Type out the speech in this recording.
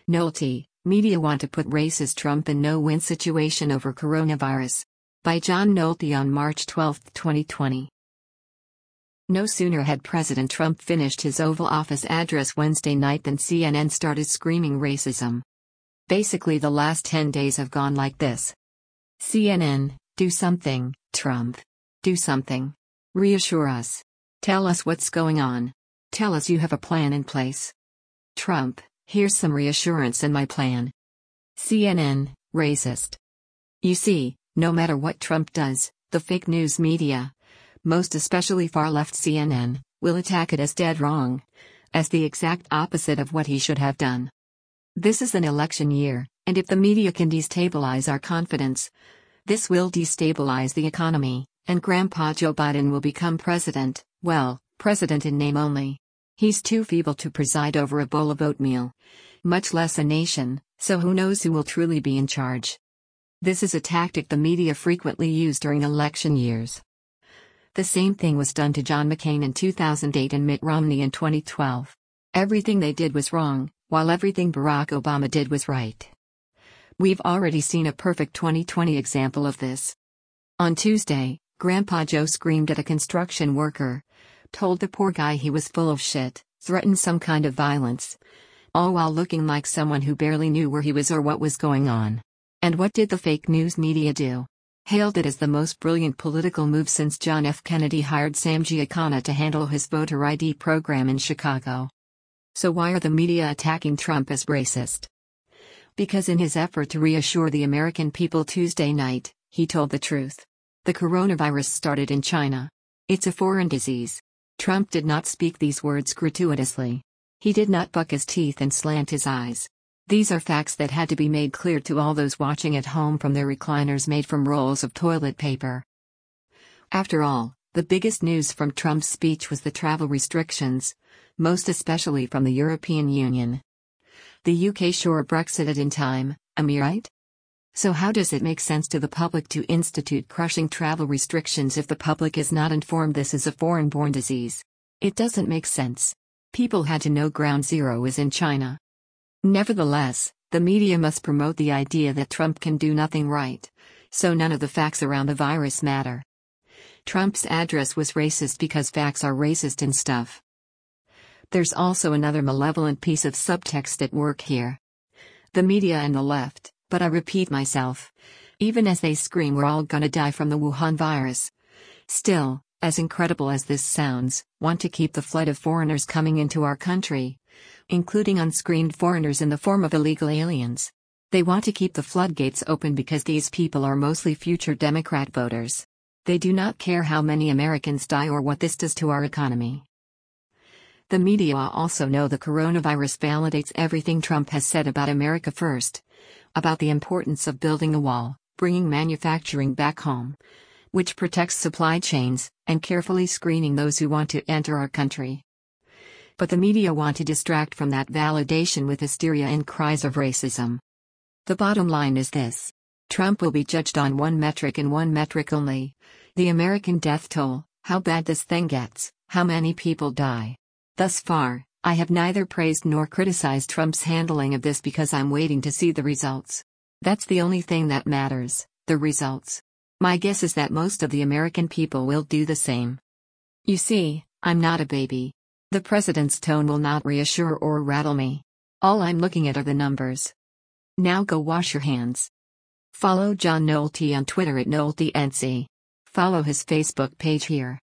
Nolte, media want to put racist Trump in no-win situation over coronavirus. By John Nolte on March 12, 2020. No sooner had President Trump finished his Oval Office address Wednesday night than CNN started screaming racism. Basically, the last 10 days have gone like this. CNN, do something, Trump. Do something. Reassure us. Tell us what's going on. Tell us you have a plan in place. Trump, here's some reassurance in my plan. CNN, racist. You see, no matter what Trump does, the fake news media, most especially far-left CNN, will attack it as dead wrong, as the exact opposite of what he should have done. This is an election year, and if the media can destabilize our confidence, this will destabilize the economy, and Grandpa Joe Biden will become president, well, president in name only. He's too feeble to preside over a bowl of oatmeal, much less a nation, so who knows who will truly be in charge. This is a tactic the media frequently use during election years. The same thing was done to John McCain in 2008 and Mitt Romney in 2012. Everything they did was wrong, while everything Barack Obama did was right. We've already seen a perfect 2020 example of this. On Tuesday, Grandpa Joe screamed at a construction worker, told the poor guy he was full of shit, threatened some kind of violence, all while looking like someone who barely knew where he was or what was going on. And what did the fake news media do? Hailed it as the most brilliant political move since John F. Kennedy hired Sam Giancana to handle his voter ID program in Chicago. So why are the media attacking Trump as racist? Because in his effort to reassure the American people Tuesday night, he told the truth. The coronavirus started in China. It's a foreign disease. Trump did not speak these words gratuitously. He did not buck his teeth and slant his eyes. These are facts that had to be made clear to all those watching at home from their recliners made from rolls of toilet paper. After all, the biggest news from Trump's speech was the travel restrictions, most especially from the European Union. The UK sure Brexited in time, am I right? So how does it make sense to the public to institute crushing travel restrictions if the public is not informed this is a foreign-born disease? It doesn't make sense. People had to know ground zero is in China. Nevertheless, the media must promote the idea that Trump can do nothing right, so none of the facts around the virus matter. Trump's address was racist because facts are racist and stuff. There's also another malevolent piece of subtext at work here. The media and the left, but I repeat myself, even as they scream we're all gonna die from the Wuhan virus, still, as incredible as this sounds, want to keep the flood of foreigners coming into our country, including unscreened foreigners in the form of illegal aliens. They want to keep the floodgates open because these people are mostly future Democrat voters. They do not care how many Americans die or what this does to our economy. The media also know the coronavirus validates everything Trump has said about America first, about the importance of building a wall, bringing manufacturing back home, which protects supply chains, and carefully screening those who want to enter our country. But the media want to distract from that validation with hysteria and cries of racism. The bottom line is this. Trump will be judged on one metric and one metric only: the American death toll, how bad this thing gets, how many people die. Thus far, I have neither praised nor criticized Trump's handling of this because I'm waiting to see the results. That's the only thing that matters, the results. My guess is that most of the American people will do the same. You see, I'm not a baby. The president's tone will not reassure or rattle me. All I'm looking at are the numbers. Now go wash your hands. Follow John Nolte on Twitter at NolteNC. Follow his Facebook page here.